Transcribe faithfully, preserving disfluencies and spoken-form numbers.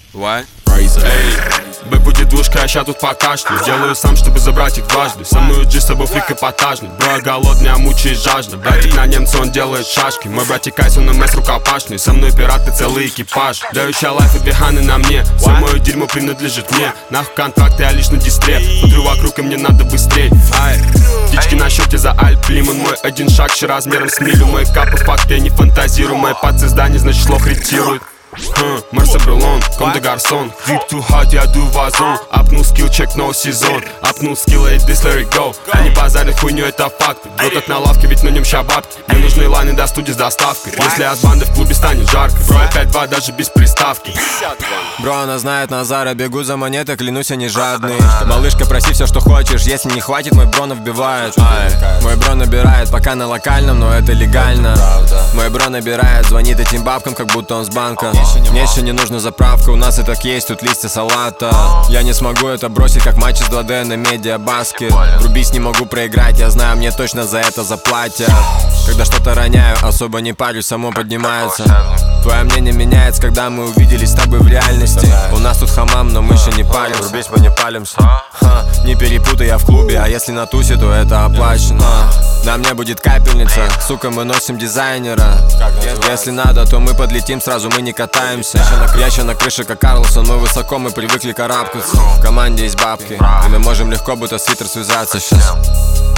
What? Эй, бэк будет двушка, а ща тут покашлю. Делаю сам, чтобы забрать их дважды. Со мной G, с собой фрик эпатажный. Бро, голодный, а мучает жажда. Братик на немца, он делает шашки. Мой братик Кайсон, МС рукопашный. Со мной пираты, целый экипаж. Дающая лайф и биханы на мне. Все мое дерьмо принадлежит мне. Нахуй контракты, я лишь на дистре. Смотрю вокруг, и мне надо быстрей. Ай, птички на счете за Альп Лимон. Мой один шаг, ще размером с милю. Мои капы, факты, я не фантазирую. Мои пацы здания, значит, лох ретирует. Марса Брелон, ком де гарсон. Deep too hard, я дую вазон. Апнул скилл, чек, но сезон. Апнул скилл, эй, this let it go. Они базарят хуйню, это факт. Бро как на лавке, ведь на нем ща бабки. Мне нужны лайны до студии с доставкой. Если от банды в клубе станет жарко. Бро, опять два, даже без приставки. Бро, она знает Назара, бегу за монетой, клянусь, я не жадный. Малышка, проси все, что хочешь, если не хватит, мой бро вбивает. Ай, мой бро набирает, пока на локальном, но это легально. Мой бро набирает, звонит этим бабкам, как будто он с банка. Мне еще не нужна заправка, у нас и так есть тут листья салата. Я не смогу это бросить, как матч из два дэ на медиабаскет. Врубись не могу проиграть, я знаю, мне точно за это заплатят. Когда что-то роняю, особо не парюсь, само поднимается. Твое мнение меняется, когда мы увиделись с тобой в реальности. У нас тут хамам, но мы еще не палимся. Врубись, мы не палимся. Ха, не перепутай, я в клубе, а если на тусе, то это оплачено. На мне будет капельница, сука, мы носим дизайнера. Если надо, то мы подлетим, сразу мы не катаемся. Я еще на крыше, как Карлсон, мы высоко, мы привыкли карабкаться. В команде есть бабки, и мы можем легко, будто свитер связаться сейчас.